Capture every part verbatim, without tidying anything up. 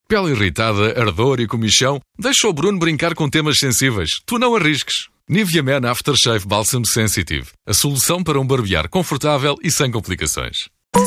Pele irritada, ardor e comichão, deixa o Bruno brincar com temas sensíveis. Tu não arrisques. Nivea Men Aftershave Balsam Sensitive. A solução para um barbear confortável e sem complicações.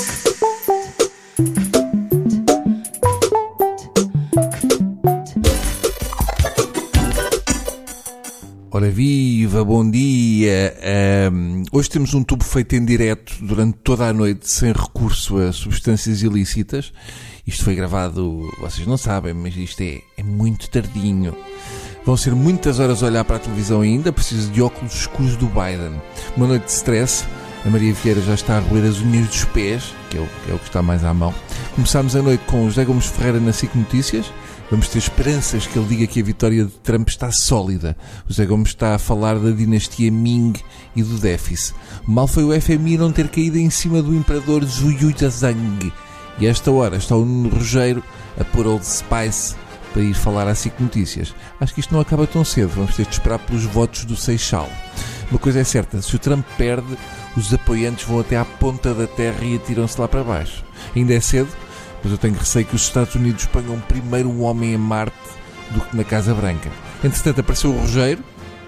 Ora viva, bom dia. Um, hoje temos um tubo feito em direto durante toda a noite, sem recurso a substâncias ilícitas. Isto foi gravado, vocês não sabem, mas isto é, é muito tardinho. Vão ser muitas horas a olhar para a televisão ainda, preciso de óculos escuros do Biden. Uma noite de stress, a Maria Vieira já está a roer as unhas dos pés, que é o que, é o que está mais à mão. Começámos a noite com o José Gomes Ferreira na SIC Notícias. Vamos ter esperanças que ele diga que a vitória de Trump está sólida. O José Gomes está a falar da dinastia Ming e do déficit. O mal foi o F M I não ter caído em cima do imperador Zhuyu-Zhang. E a esta hora está o Nuno Rogério a pôr Old Spice para ir falar à SIC Notícias. Acho que isto não acaba tão cedo. Vamos ter de esperar pelos votos do Seixal. Uma coisa é certa, se o Trump perde, os apoiantes vão até à ponta da terra e atiram-se lá para baixo. Ainda é cedo, mas eu tenho receio que os Estados Unidos ponham primeiro um homem em Marte do que na Casa Branca. Entretanto, apareceu o Rogério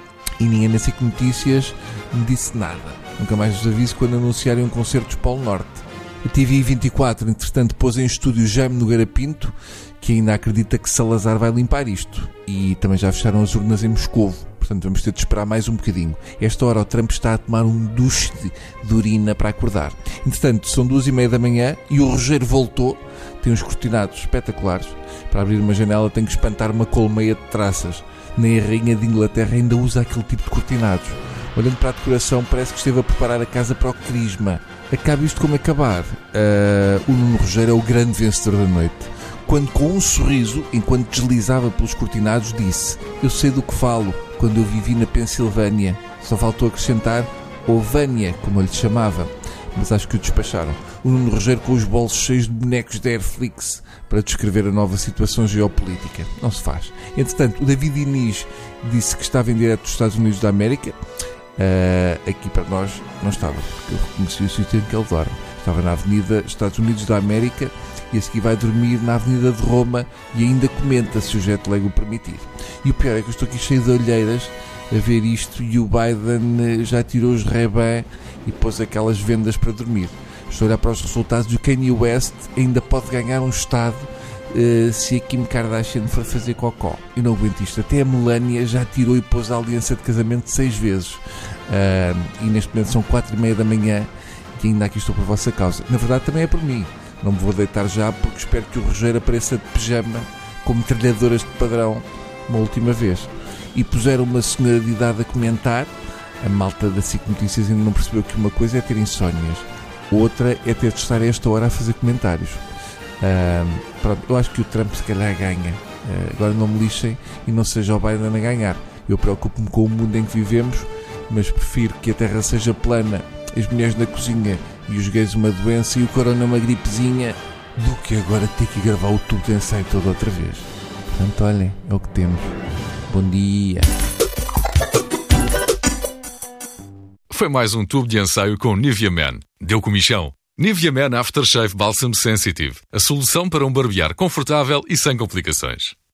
e ninguém na SIC Notícias me disse nada. Nunca mais vos aviso quando anunciarem um concerto dos Polo Norte. A T V vinte e quatro, entretanto, pôs em estúdio Jaime Nogueira Pinto, que ainda acredita que Salazar vai limpar isto. E também já fecharam as urnas em Moscovo. Portanto, vamos ter de esperar mais um bocadinho. Esta hora o Trump está a tomar um duche de urina para acordar. Entretanto, são duas e meia da manhã e o Rogério voltou. Tem uns cortinados espetaculares. Para abrir uma janela tem que espantar uma colmeia de traças. Nem a rainha de Inglaterra ainda usa aquele tipo de cortinados. Olhando para a decoração, parece que esteve a preparar a casa para o crisma. Acabe isto como acabar. Uh, o Nuno Rogério é o grande vencedor da noite. Quando, com um sorriso, enquanto deslizava pelos cortinados, disse: "Eu sei do que falo, quando eu vivi na Pensilvânia." Só faltou acrescentar ou Vânia, como eu lhe chamava. Mas acho que o despacharam. O Nuno Rogério com os bolsos cheios de bonecos da Airflix para descrever a nova situação geopolítica. Não se faz. Entretanto, o David Inês disse que estava em direto dos Estados Unidos da América. Uh, aqui para nós não estava, porque eu reconheci o sítio em que ele dorme. Estava na Avenida Estados Unidos da América e a seguir vai dormir na Avenida de Roma e ainda comenta se o jet lag o permitir. E o pior é que eu estou aqui cheio de olheiras a ver isto e o Biden já tirou os Ray-Ban e pôs aquelas vendas para dormir. Estou a olhar para os resultados e o Kanye West ainda pode ganhar um estado uh, se a Kim Kardashian for fazer cocó. Eu não aguento isto. Até a Melania já tirou e pôs a aliança de casamento seis vezes. Uh, e neste momento são quatro e meia da manhã e ainda aqui estou por vossa causa. Na verdade também é por mim. Não me vou deitar já porque espero que o Rogério apareça de pijama com metralhadoras de padrão uma última vez. E puseram uma senhora de idade a comentar. A malta da SIC Notícias ainda não percebeu que uma coisa é ter insónias, outra é ter de estar a esta hora a fazer comentários. Uh, pronto, eu acho que o Trump se calhar ganha. Uh, agora não me lixem e não seja o Biden a ganhar. Eu preocupo-me com o mundo em que vivemos, mas prefiro que a terra seja plana, as mulheres na cozinha e os gays uma doença e o corona uma gripezinha, do que agora ter que gravar o tubo de ensaio todo outra vez. Portanto, olhem, é o que temos. Bom dia. Foi mais um tubo de ensaio com Nivea Men. Deu comichão. Nivea Men Aftershave Balsam Sensitive. A solução para um barbear confortável e sem complicações.